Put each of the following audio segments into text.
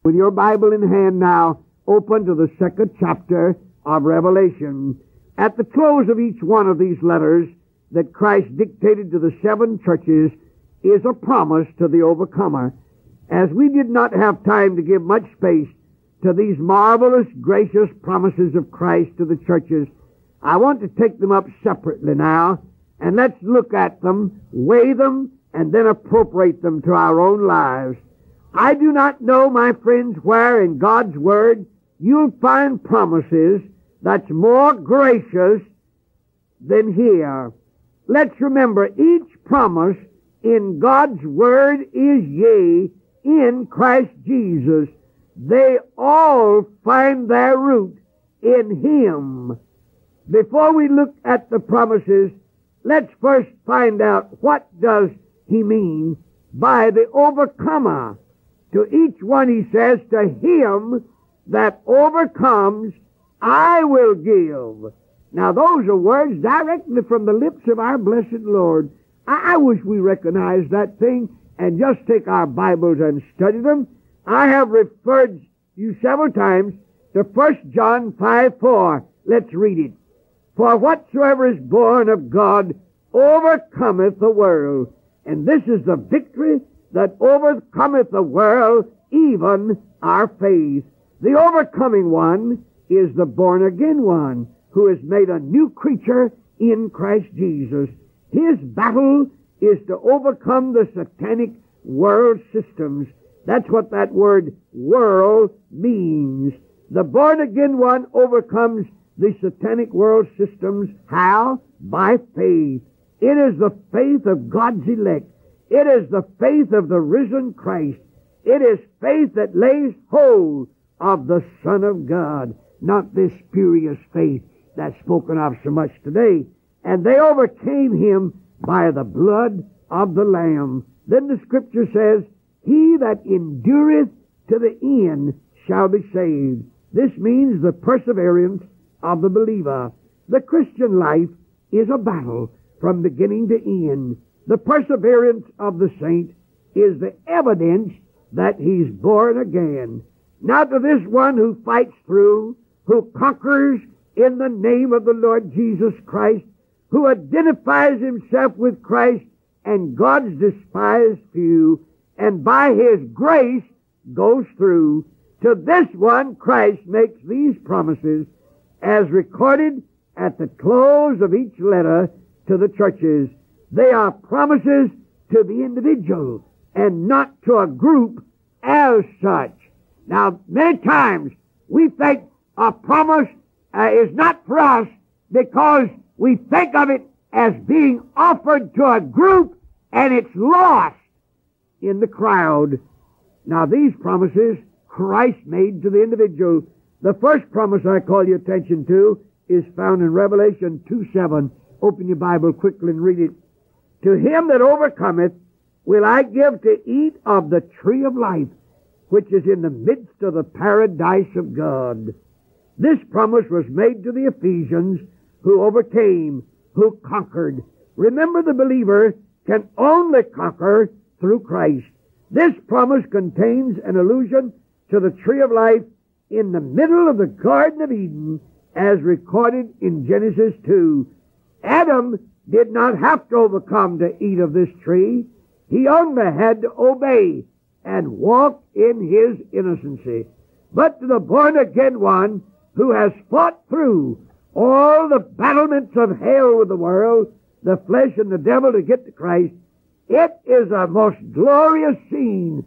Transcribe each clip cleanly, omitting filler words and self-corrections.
With your Bible in hand now, open to the second chapter of Revelation. At the close of each one of these letters that Christ dictated to the 7 churches is a promise to the overcomer. As we did not have time to give much space to these marvelous, gracious promises of Christ to the churches, I want to take them up separately now, and let's look at them, weigh them, and then appropriate them to our own lives. I do not know, my friends, where in God's Word you'll find promises that's more gracious than here. Let's remember, each promise in God's Word is yea in Christ Jesus. They all find their root in Him. Before we look at the promises, let's first find out what does He mean by the overcomer. To each one He says, to him that overcomes, I will give. Now those are words directly from the lips of our blessed Lord. I wish we recognize that thing and just take our Bibles and study them. I have referred you several times to 1 John 5:4. Let's read it. For whatsoever is born of God overcometh the world. And this is the victory that overcometh the world, even our faith. The overcoming one is the born-again one, who is made a new creature in Christ Jesus. His battle is to overcome the satanic world systems. That's what that word world means. The born-again one overcomes the satanic world systems. How? By faith. It is the faith of God's elect. It is the faith of the risen Christ. It is faith that lays hold of the Son of God, not this spurious faith that's spoken of so much today. And they overcame him by the blood of the Lamb. Then the Scripture says, he that endureth to the end shall be saved. This means the perseverance of the believer. The Christian life is a battle from beginning to end. The perseverance of the saint is the evidence that he's born again. Now to this one who fights through, who conquers in the name of the Lord Jesus Christ, who identifies himself with Christ and God's despised few, and by his grace goes through, to this one Christ makes these promises as recorded at the close of each letter to the churches. They are promises to the individual and not to a group as such. Now, many times we think a promise is not for us because we think of it as being offered to a group and it's lost in the crowd. Now, these promises Christ made to the individual. The first promise I call your attention to is found in Revelation 2:7. Open your Bible quickly and read it. To him that overcometh will I give to eat of the tree of life, which is in the midst of the paradise of God. This promise was made to the Ephesians who overcame, who conquered. Remember, the believer can only conquer through Christ. This promise contains an allusion to the tree of life in the middle of the Garden of Eden, as recorded in Genesis 2. Adam did not have to overcome to eat of this tree. He only had to obey and walk in his innocency. But to the born-again one who has fought through all the battlements of hell with the world, the flesh and the devil to get to Christ, it is a most glorious scene,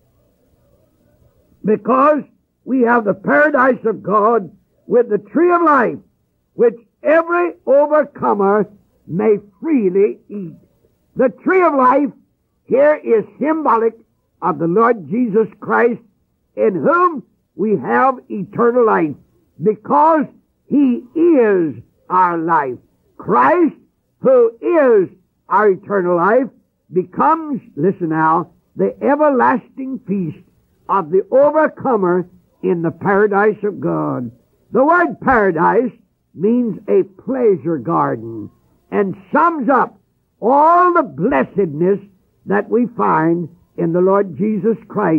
because we have the paradise of God with the tree of life, which every overcomer may freely eat. The tree of life here is symbolic of the Lord Jesus Christ, in whom we have eternal life, because he is our life. Christ, who is our eternal life, becomes, listen now, the everlasting feast of the overcomer in the paradise of God. The word paradise means a pleasure garden and sums up all the blessedness that we find in the Lord Jesus Christ.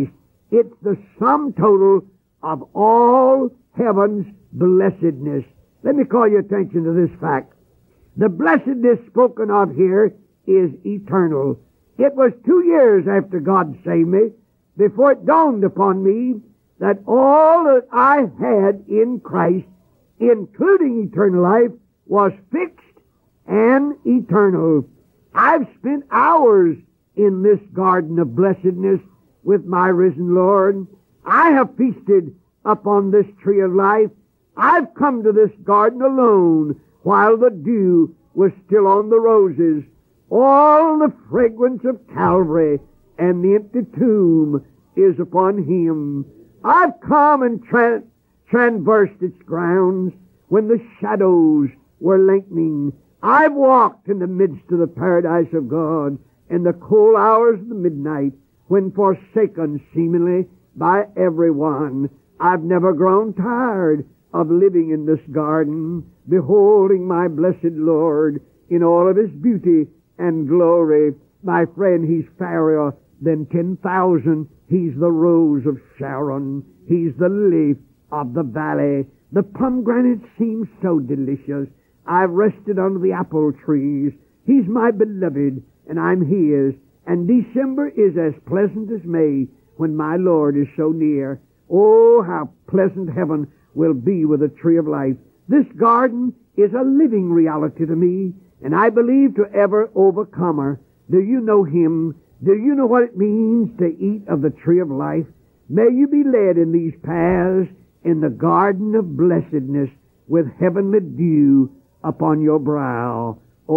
It's the sum total of all heaven's blessedness. Let me call your attention to this fact. The blessedness spoken of here is eternal. It was 2 years after God saved me before it dawned upon me that all that I had in Christ, including eternal life, was fixed and eternal. I've spent hours in this garden of blessedness with my risen Lord. I have feasted upon this tree of life. I've come to this garden alone while the dew was still on the roses. All the fragrance of Calvary and the empty tomb is upon him. I've come and traversed its grounds when the shadows were lengthening. I've walked in the midst of the paradise of God in the cold hours of the midnight when forsaken seemingly by everyone. I've never grown tired of living in this garden, beholding my blessed Lord in all of his beauty and glory. My friend, he's fairer than 10,000. He's the rose of Sharon. He's the lily of the valley. The pomegranate seems so delicious. I've rested under the apple trees. He's my beloved, and I'm his. And December is as pleasant as May when my Lord is so near. Oh, how pleasant heaven will be with the tree of life. This garden is a living reality to me, and I believe to every overcomer. Do you know him? Do you know what it means to eat of the tree of life? May you be led in these paths in the garden of blessedness with heavenly dew upon your brow.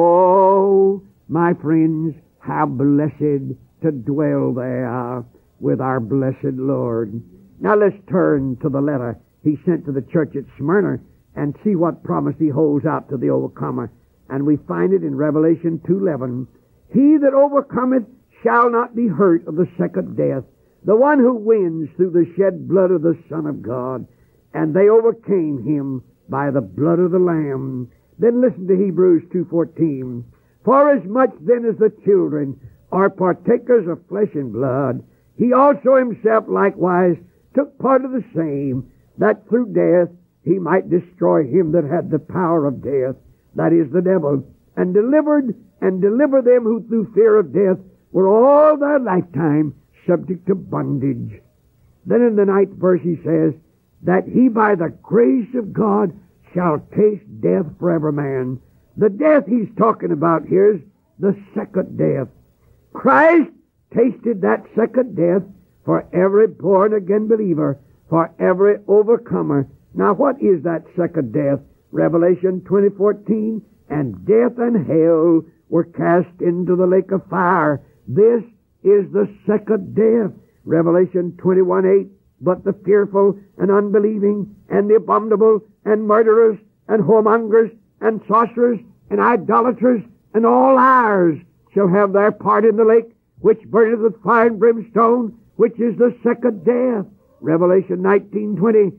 Oh, my friends, how blessed to dwell there with our blessed Lord. Now let's turn to the letter he sent to the church at Smyrna and see what promise he holds out to the overcomer. And we find it in Revelation 2:11. He that overcometh shall not be hurt of the second death, the one who wins through the shed blood of the Son of God. And they overcame him by the blood of the Lamb. Then listen to Hebrews 2:14. For as much then as the children are partakers of flesh and blood, he also himself likewise took part of the same, that through death he might destroy him that had the power of death, that is, the devil, and deliver them who through fear of death were all their lifetime subject to bondage. Then in the 9th verse he says, that he by the grace of God shall taste death for every man. The death he's talking about here is the second death. Christ tasted that second death for every born-again believer, for every overcomer. Now what is that second death? Revelation 20:14, and death and hell were cast into the lake of fire. This is the second death. Revelation 21:8, but the fearful and unbelieving and the abominable and murderers and whoremongers and sorcerers and idolaters and all liars shall have their part in the lake, which burneth with fire and brimstone, which is the second death. Revelation 19:20.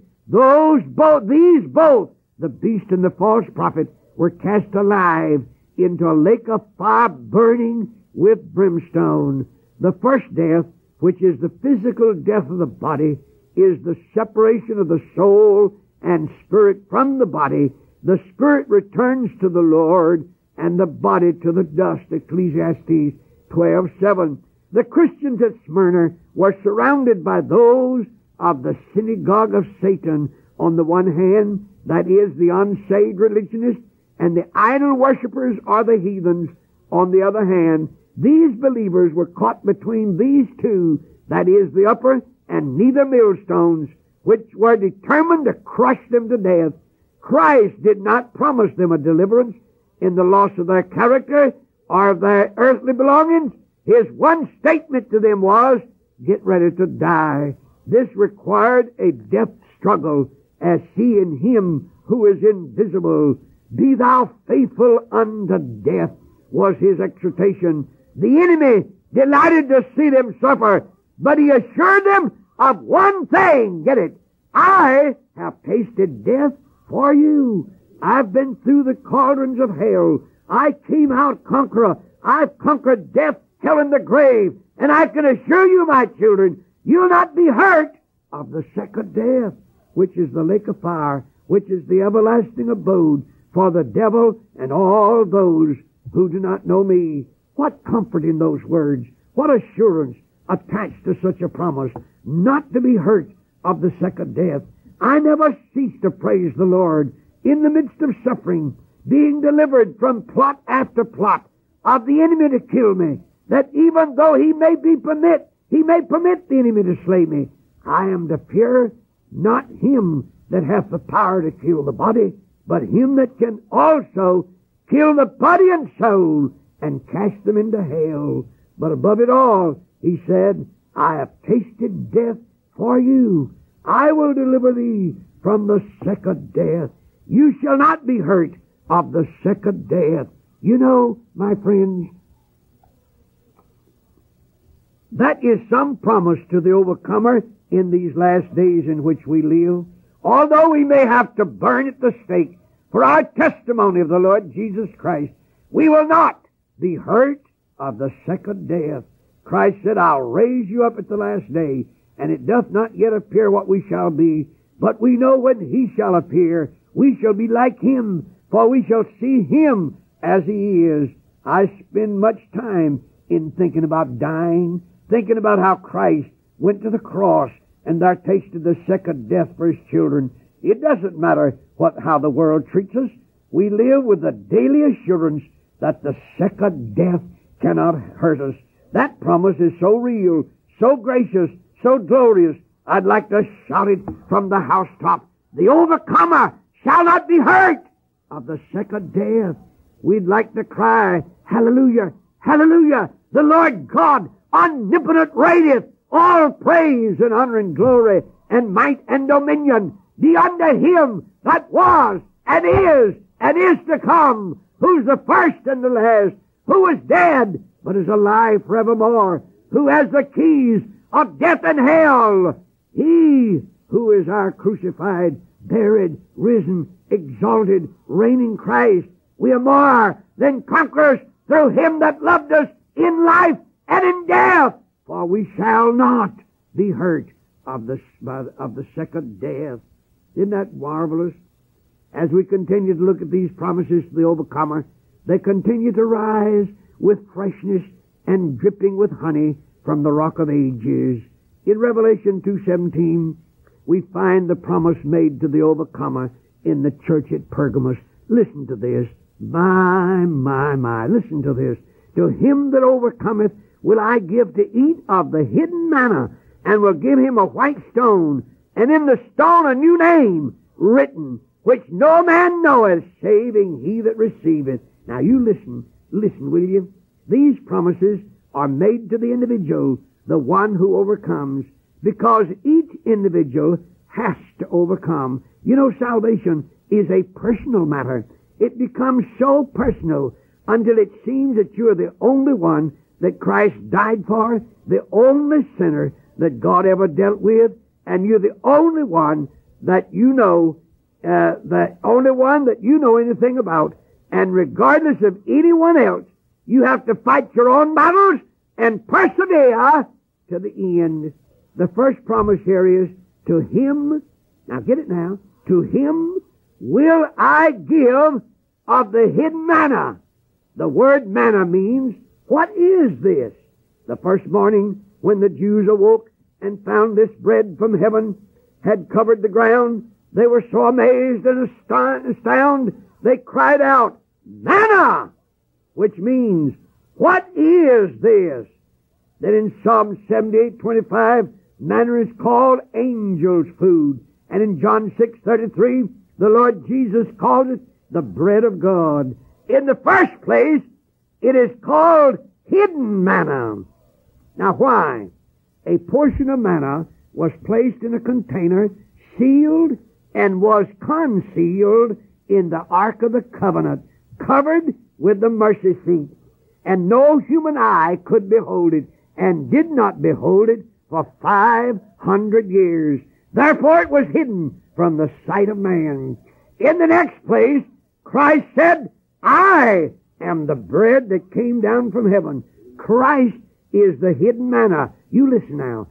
These both, the beast and the false prophet, were cast alive into a lake of fire burning with brimstone. The first death, which is the physical death of the body, is the separation of the soul and spirit from the body. The spirit returns to the Lord, and the body to the dust. Ecclesiastes 12:7. The Christians at Smyrna were surrounded by those of the synagogue of Satan. On the one hand, that is the unsaved religionists, and the idol worshippers are the heathens. On the other hand, these believers were caught between these two, that is the upper and nether millstones, which were determined to crush them to death. Christ did not promise them a deliverance in the loss of their character or of their earthly belongings. His one statement to them was, get ready to die. This required a death struggle, as he in him who is invisible. Be thou faithful unto death, was his exhortation. The enemy delighted to see them suffer, but he assured them of one thing. Get it? I have tasted death for you. I've been through the cauldrons of hell. I came out conqueror. I've conquered death, hell, and the grave. And I can assure you, my children, You'll not be hurt of the second death, which is the lake of fire, which is the everlasting abode for the devil and all those who do not know me. What comfort in those words. What assurance attached to such a promise, not to be hurt of the second death. I never cease to praise the Lord in the midst of suffering, being delivered from plot after plot of the enemy to kill me, that even though he may permit the enemy to slay me, I am to fear not him that hath the power to kill the body, but him that can also kill the body and soul and cast them into hell. But above it all, he said, I have tasted death for you. I will deliver thee from the second death. You shall not be hurt of the second death. You know, my friends, that is some promise to the overcomer in these last days in which we live. Although we may have to burn at the stake for our testimony of the Lord Jesus Christ, we will not be hurt of the second death. Christ said, I'll raise you up at the last day, and it doth not yet appear what we shall be, but we know when he shall appear, we shall be like him, for we shall see him as he is. I spend much time in thinking about dying, thinking about how Christ went to the cross and there tasted the second death for his children. It doesn't matter how the world treats us. We live with the daily assurance that the second death cannot hurt us. That promise is so real, so gracious, so glorious, I'd like to shout it from the housetop. The overcomer shall not be hurt of the second death. We'd like to cry, hallelujah, hallelujah. The Lord God omnipotent reigneth. All praise and honor and glory and might and dominion be unto him that was and is to come, who's the first and the last, who was dead but is alive forevermore, who has the keys of death and hell. He who is our crucified, buried, risen, exalted, reigning Christ. We are more than conquerors through him that loved us in life and in death. For we shall not be hurt of the second death. Isn't that marvelous? As we continue to look at these promises to the overcomer, they continue to rise with freshness and dripping with honey from the rock of ages. In Revelation 2:17, we find the promise made to the overcomer in the church at Pergamos. Listen to this. My, listen to this. To him that overcometh will I give to eat of the hidden manna, and will give him a white stone, and in the stone a new name written, which no man knoweth, saving he that receiveth. Now you listen, will you? These promises are made to the individual, the one who overcomes, because each individual has to overcome. You know, salvation is a personal matter. It becomes so personal until it seems that you're the only one that Christ died for, the only sinner that God ever dealt with, and you're the only one that you know, anything about. And regardless of anyone else, you have to fight your own battles and persevere to the end. The first promise here is, to him, now get it now, to him will I give of the hidden manna. The word manna means, what is this? The first morning when the Jews awoke and found this bread from heaven had covered the ground, they were so amazed and astounded, they cried out, manna! Which means, what is this? Then in Psalm 78:25, manna is called angel's food. And in John 6:33, the Lord Jesus called it the bread of God. In the first place, it is called hidden manna. Now why? A portion of manna was placed in a container, sealed, and was concealed in the Ark of the Covenant, covered with the mercy seat. And no human eye could behold it, and did not behold it for 500 years. Therefore it was hidden from the sight of man. In the next place, Christ said, I am the bread that came down from heaven. Christ is the hidden manna. You listen now.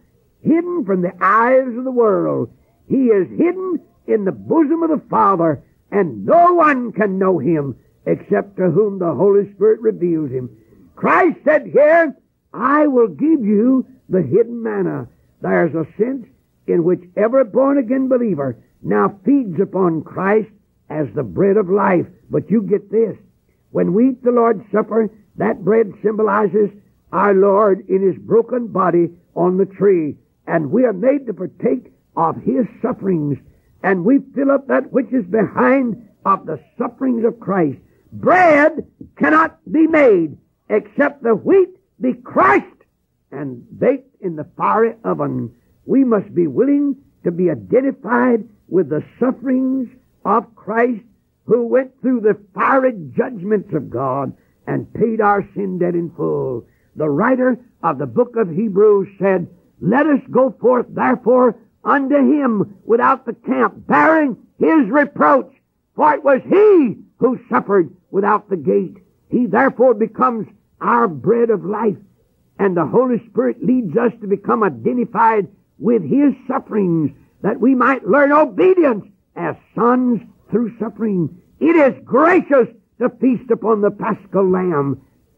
hidden from the eyes of the world. He is hidden in the bosom of the Father, and no one can know him except to whom the Holy Spirit reveals him. Christ said here, I will give you the hidden manna. There's a sense in which every born-again believer now feeds upon Christ as the bread of life. But you get this. When we eat the Lord's Supper, that bread symbolizes our Lord in his broken body on the tree. And we are made to partake of his sufferings. And we fill up that which is behind of the sufferings of Christ. Bread cannot be made except the wheat be crushed and baked in the fiery oven. We must be willing to be identified with the sufferings of Christ, who went through the fiery judgments of God and paid our sin debt in full. The writer of the book of Hebrews said, Let us go forth therefore unto him without the camp, bearing his reproach. For it was he who suffered without the gate. He therefore becomes our bread of life. And the Holy Spirit leads us to become identified with his sufferings, that we might learn obedience as sons through suffering. It is gracious to feast upon the Paschal Lamb.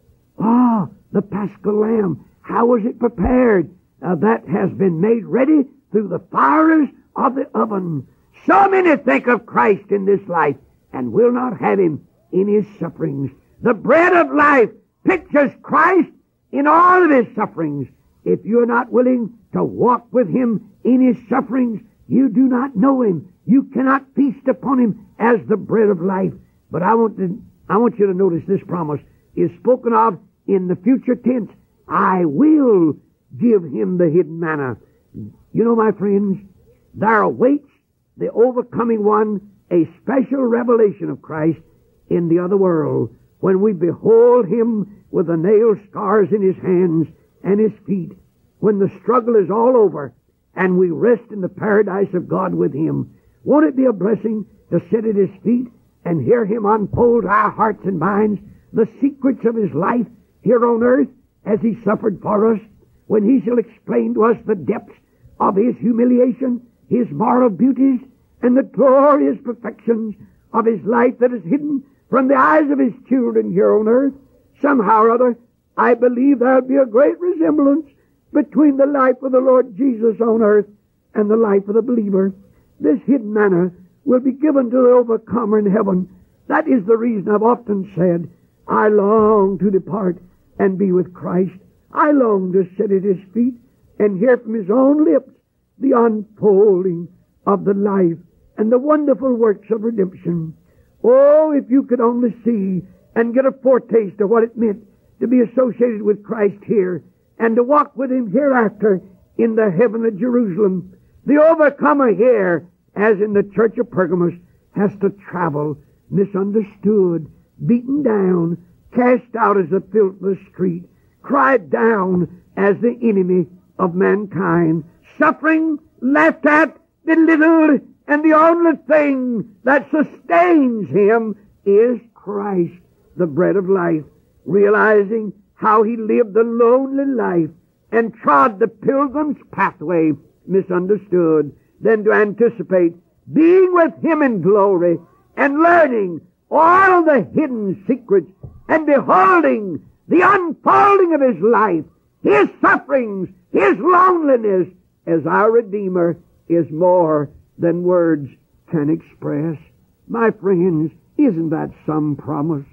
Ah, the Paschal Lamb. How was it prepared? That has been made ready through the fires of the oven. So many think of Christ in this life and will not have him in his sufferings. The bread of life pictures Christ in all of his sufferings. If you're not willing to walk with him in his sufferings, you do not know him. You cannot feast upon him as the bread of life. But I want you to notice this promise is spoken of in the future tense. I will give him the hidden manna. You know, my friends, there awaits the overcoming one a special revelation of Christ in the other world, when we behold him with the nail scars in his hands and his feet, when the struggle is all over and we rest in the paradise of God with him. Won't it be a blessing to sit at his feet and hear him unfold our hearts and minds the secrets of his life here on earth as he suffered for us, when he shall explain to us the depths of his humiliation, his moral beauties, and the glorious perfections of his life that is hidden from the eyes of his children here on earth? Somehow or other, I believe there will be a great resemblance between the life of the Lord Jesus on earth and the life of the believer. This hidden manna will be given to the overcomer in heaven. That is the reason I've often said, I long to depart and be with Christ. I long to sit at his feet and hear from his own lips the unfolding of the life and the wonderful works of redemption. Oh, if you could only see and get a foretaste of what it meant to be associated with Christ here and to walk with him hereafter in the heavenly Jerusalem. The overcomer here, as in the church of Pergamos, has to travel misunderstood, beaten down, cast out as a filth of the street, cried down as the enemy of mankind, suffering, laughed at, belittled, and the only thing that sustains him is Christ, the bread of life, realizing how he lived a lonely life and trod the pilgrim's pathway, misunderstood, then to anticipate being with him in glory and learning all the hidden secrets and beholding the unfolding of his life, his sufferings, his loneliness as our Redeemer is more than words can express. My friends, isn't that some promise?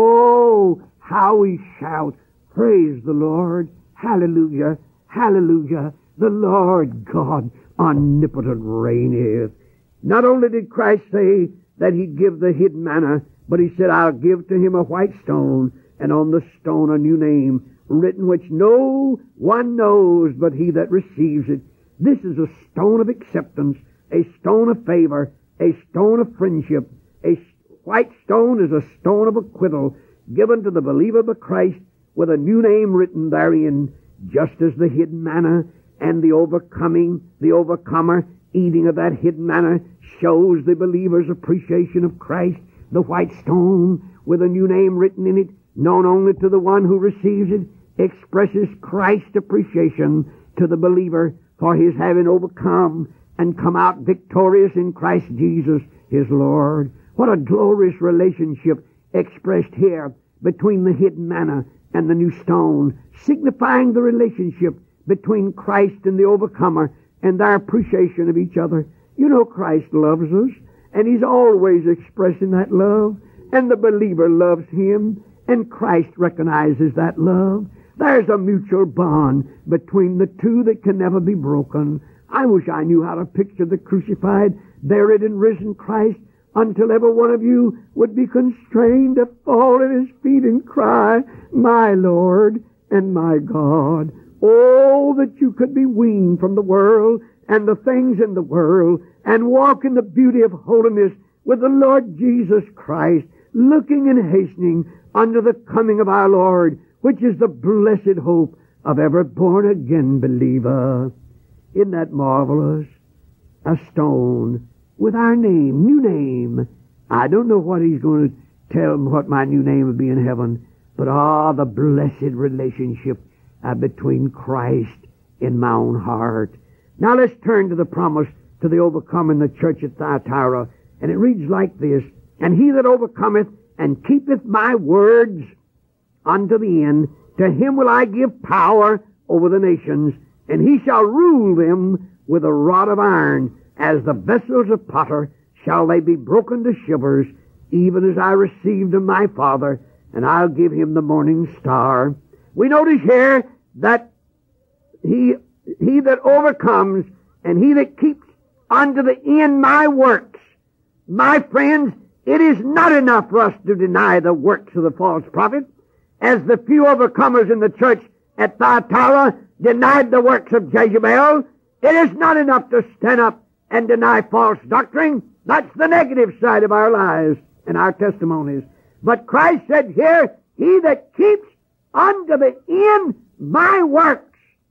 Oh, how we shout, praise the Lord, hallelujah, hallelujah, the Lord God omnipotent reigneth. Not only did Christ say that he'd give the hidden manna, but he said, I'll give to him a white stone, and on the stone a new name, written which no one knows but he that receives it. This is a stone of acceptance, a stone of favor, a stone of friendship. A white stone is a stone of acquittal given to the believer of Christ with a new name written therein, just as the hidden manna and the overcomer eating of that hidden manna shows the believer's appreciation of Christ. The white stone with a new name written in it, known only to the one who receives it, expresses Christ's appreciation to the believer for his having overcome and come out victorious in Christ Jesus his Lord. What a glorious relationship expressed here between the hidden manna and the new stone, signifying the relationship between Christ and the overcomer and their appreciation of each other. You know, Christ loves us, and he's always expressing that love, and the believer loves him, and Christ recognizes that love. There's a mutual bond between the two that can never be broken. I wish I knew how to picture the crucified, buried, and risen Christ until every one of you would be constrained to fall at his feet and cry, "My Lord and my God." Oh, that you could be weaned from the world and the things in the world and walk in the beauty of holiness with the Lord Jesus Christ, looking and hastening unto the coming of our Lord, which is the blessed hope of every born-again believer. Isn't that marvelous? A stone with our name, new name. I don't know what he's going to tell me what my new name will be in heaven, but the blessed relationship between Christ in my own heart. Now let's turn to the promise to the overcomer in the church at Thyatira, and it reads like this: "And he that overcometh and keepeth my words unto the end, to him will I give power over the nations, and he shall rule them with a rod of iron. As the vessels of potter shall they be broken to shivers, even as I received of my Father, and I'll give him the morning star." We notice here that he that overcomes and he that keeps unto the end my works. My friends, it is not enough for us to deny the works of the false prophet, as the few overcomers in the church at Thyatira denied the works of Jezebel. It is not enough to stand up and deny false doctrine. That's the negative side of our lives and our testimonies. But Christ said here, "He that keeps unto the end my works."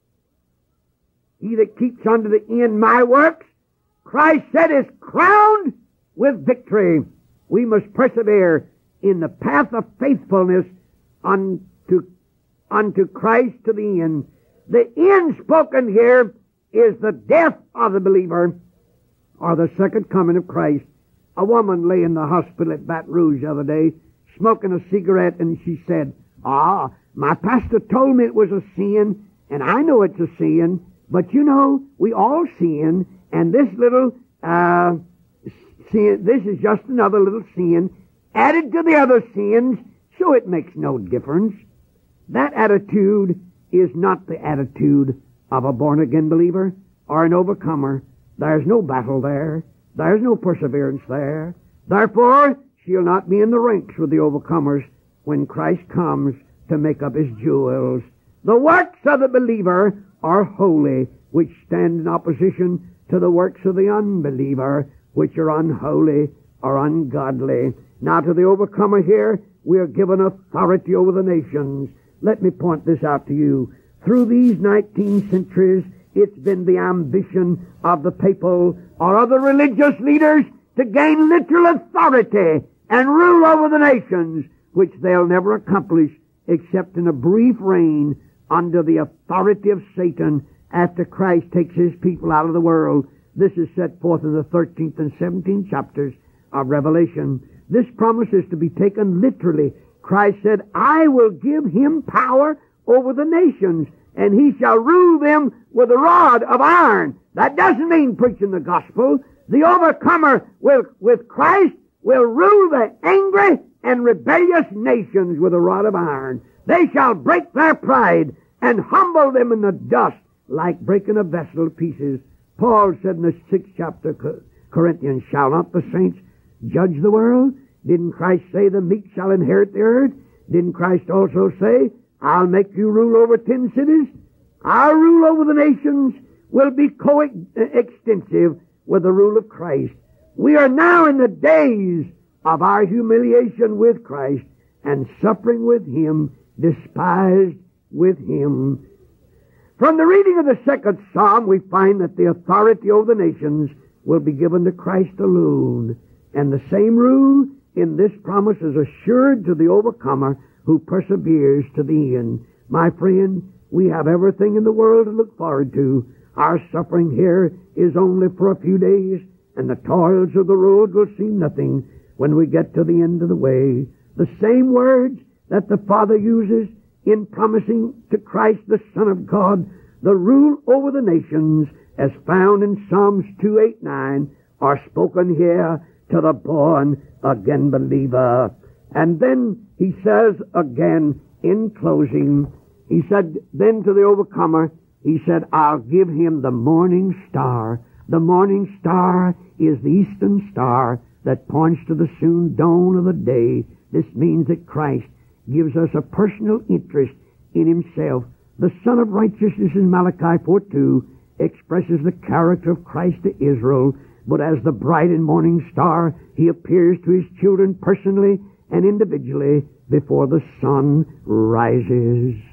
He that keeps unto the end my works, Christ said, is crowned with victory. We must persevere in the path of faithfulness unto Christ to the end. The end spoken here is the death of the believer, or the second coming of Christ. A woman lay in the hospital at Baton Rouge the other day, smoking a cigarette, and she said, "My pastor told me it was a sin, and I know it's a sin, but you know, we all sin, and this little sin, this is just another little sin added to the other sins, so it makes no difference." That attitude is not the attitude of a born-again believer or an overcomer. There's no battle there. There's no perseverance there. Therefore, she'll not be in the ranks with the overcomers when Christ comes to make up his jewels. The works of the believer are holy, which stand in opposition to the works of the unbeliever, which are unholy or ungodly. Now to the overcomer here, we are given authority over the nations. Let me point this out to you. Through these 19 centuries, it's been the ambition of the papal or other religious leaders to gain literal authority and rule over the nations, which they'll never accomplish except in a brief reign under the authority of Satan after Christ takes his people out of the world. This is set forth in the 13th and 17th chapters of Revelation. This promise is to be taken literally. Christ said, "I will give him power over the nations, and he shall rule them with a rod of iron." That doesn't mean preaching the gospel. The overcomer with Christ will rule the angry and rebellious nations with a rod of iron. They shall break their pride and humble them in the dust like breaking a vessel to pieces. Paul said in the 6th chapter of Corinthians, "Shall not the saints judge the world? Didn't Christ say the meek shall inherit the earth? Didn't Christ also say, I'll make you rule over 10 cities? Our rule over the nations will be coextensive with the rule of Christ. We are now in the days of our humiliation with Christ and suffering with him, despised with him." From the reading of the 2nd Psalm, we find that the authority over the nations will be given to Christ alone. And the same rule in this promise is assured to the overcomer who perseveres to the end. My friend, we have everything in the world to look forward to. Our suffering here is only for a few days, and the toils of the road will seem nothing when we get to the end of the way. The same words that the Father uses in promising to Christ, the Son of God, the rule over the nations, as found in Psalms 2:8-9, are spoken here to the born-again believer. And then he says again in closing, he said then to the overcomer, he said, I'll give him the morning star. The morning star is the eastern star that points to the soon dawn of the day. This means that Christ gives us a personal interest in himself. The Son of Righteousness in Malachi 4:2 expresses the character of Christ to Israel, but as the bright and morning star, he appears to his children personally and individually before the sun rises.